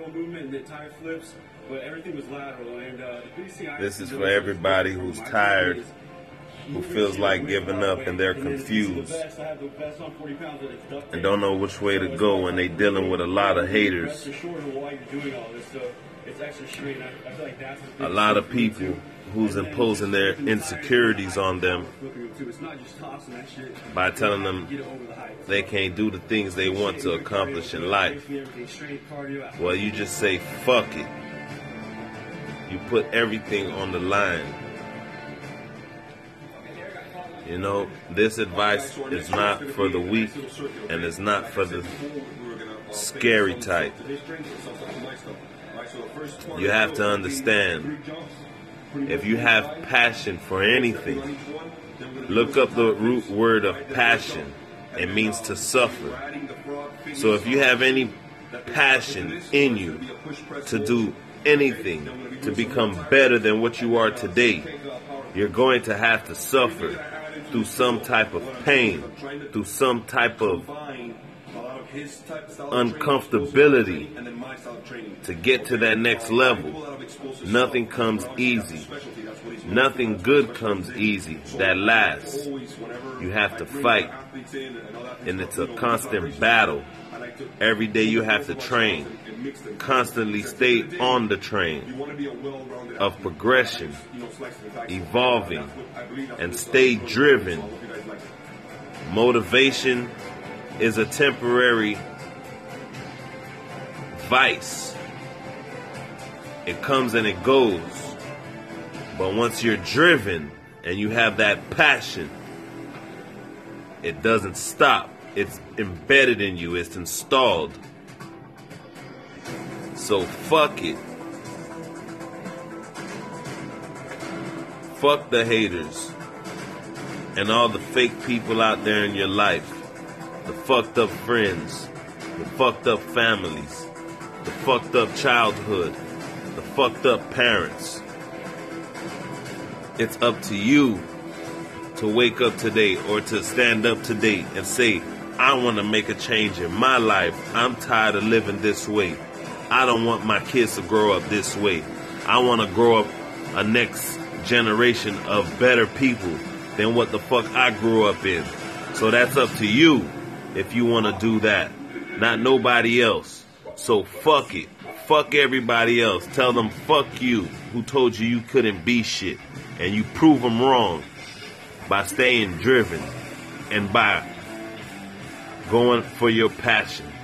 lateral movement and then tire flips, but everything was lateral. And the biggest thing this is for everybody who's tired, who feels like giving up and they're confused and don't know which way to go, and they dealing with a lot of haters. A lot of people who's imposing their insecurities on them by telling them they can't do the things they want to accomplish in life. Well, you just say, fuck it. You put everything on the line. You know, this advice is not for the weak, and it's not for the scary type. You have to understand, if you have passion for anything, look up the root word of passion. It means to suffer. So if you have any passion in you to do anything, to become better than what you are today, you're going to have to suffer through some type of pain, through some type of uncomfortability to get to that next level. Nothing comes easy. Nothing good comes easy that lasts. You have to fight, and it's a constant battle. Every day you have to train, constantly stay on the train of progression, evolving, and stay driven. Motivation is a temporary vice. It comes and it goes. But once you're driven and you have that passion, it doesn't stop. It's embedded in you. It's installed. So fuck it. Fuck the haters and all the fake people out there in your life. The fucked up friends, the fucked up families, the fucked up childhood, the fucked up parents. It's up to you to wake up today or to stand up today and say, I want to make a change in my life. I'm tired of living this way. I don't want my kids to grow up this way. I want to grow up a next generation of better people than what the fuck I grew up in. So that's up to you if you want to do that, not nobody else. So fuck it. Fuck everybody else. Tell them fuck you who told you you couldn't be shit. And you prove them wrong by staying driven and by going for your passion.